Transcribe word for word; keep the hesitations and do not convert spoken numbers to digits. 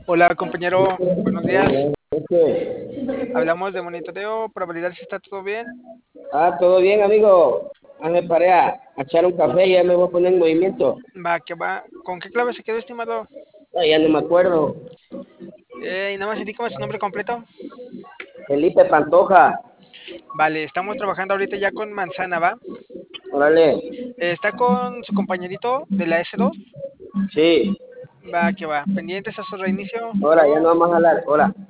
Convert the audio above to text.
Hola compañero, buenos días. Este, Hablamos de monitoreo para validar si está todo bien. Ah, todo bien, amigo. Ah, me paré a, a echar un café y ya me voy a poner en movimiento. Va, que va. ¿Con qué clave se quedó, estimado? Ah, ya no me acuerdo. Eh, y nada más indícame su nombre completo. Felipe Pantoja. Vale, estamos trabajando ahorita ya con Manzana, ¿va? Órale. Eh, ¿Está con su compañerito de la S dos? Sí. Va, que va. Pendientes a su reinicio, por Ahora, ya favor. no vamos a hablar. Hola.